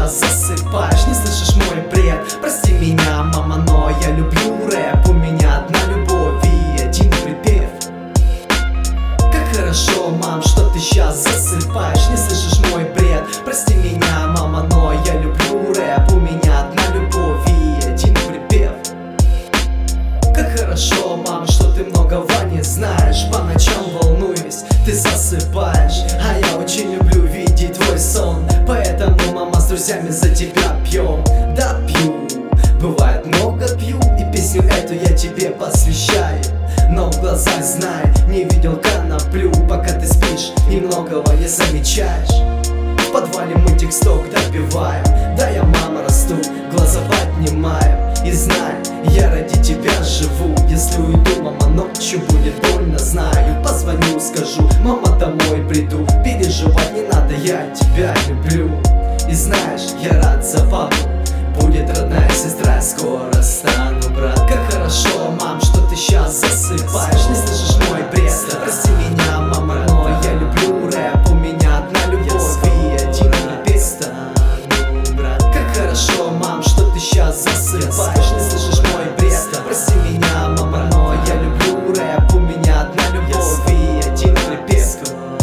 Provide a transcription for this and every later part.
сейчас засыпаешь, не слышишь мой бред. Прости меня, мама, но я люблю рэп. У меня одна любовь и один припев. Как хорошо, мам, что ты сейчас засыпаешь, не слышишь мой бред. Прости меня, мама, но я люблю рэп. У меня одна любовь и один припев. Как хорошо, мам, что ты многого не знаешь. По ночам волнуюсь, ты засыпаешь, а я очень люблю видеть твой сон. Поэтому, мама, с друзьями за тебя пьем. Да, пью, бывает много пью, и песню эту я тебе посвящаю. Но в глазах знай, не видел коноплю, пока ты спишь и многого не замечаешь. В подвале мы тексток допиваем. Да, я, мама, расту, глаза поднимаю. И знай, я ради тебя живу. Если уйду, мама, ночью будет больно, знаю. Позвоню, скажу, мама, домой приду. Переживать не надо, я тебя люблю. И знаешь, я рад за папу, будет родная сестра, скоро стану брат. Как хорошо, мам, что ты сейчас засыпаешь, не слышишь мой бред. Прости меня, мама, но я люблю рэп. У меня одна любовь и один припев. Как хорошо, мам, что ты сейчас засыпаешь, не слышишь мой бред. Прости меня, мама, но я люблю рэп. У меня одна любовь и один припев.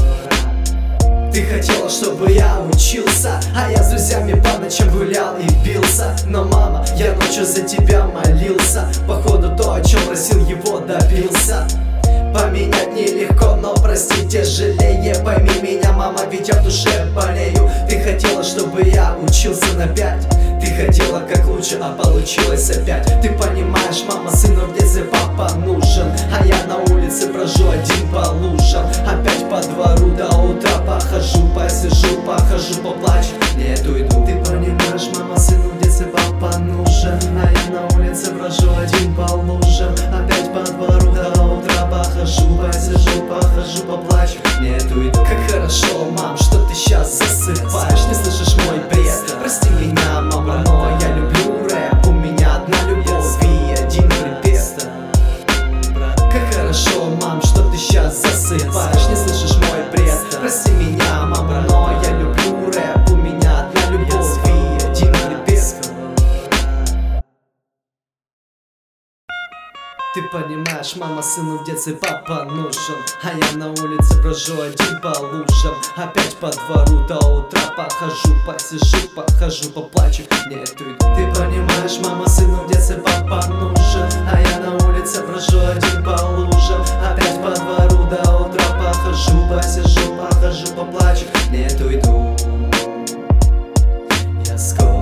Ты хотела, чтобы я учился, а я с друзьями по ночам гулял и бился. Но, мама, я ночью за тебя молился. Походу то, о чем просил его, добился. Поменять нелегко, но прости тяжелее. Пойми меня, мама, ведь я в душе болею. Ты хотела, чтобы я учился на 5. Ты хотела как лучше, а получилось опять. Ты понимаешь, мама, сыну в детстве папа нужен, а я на улице брожу один по лужам. Опять по двору до утра похожу, посижу, похожу, поплачу, нет, уйду. Ты понимаешь, мама, сыну в детстве папа нужен, а я на улице брожу один по лужам. Опять по двору до утра похожу, посижу, похожу, поплачу, нет, уйду. Как хорошо, мам, что ты сейчас засыпаешь, не слышишь мой бред. Прости меня, мама, но я люблю рэп. У меня одна любовь и один припев. Как хорошо, мам, что ты сейчас засыпаешь, не слышишь мой бред. Прости меня, мама, но я люблю рэп. У меня одна любовь и один припев. Ты понимаешь, мама, сыну в детстве папа нужен, а я на улице брожу один по лужам. Опять по двору до утра похожу, посижу, похожу, поплачу, нет, уйду. Ты понимаешь, мама, сыну в детстве папа нужен, а я на улице брожу один по лужам. Опять по двору до утра похожу, посижу, похожу, поплачу, нет, уйду. Я скоро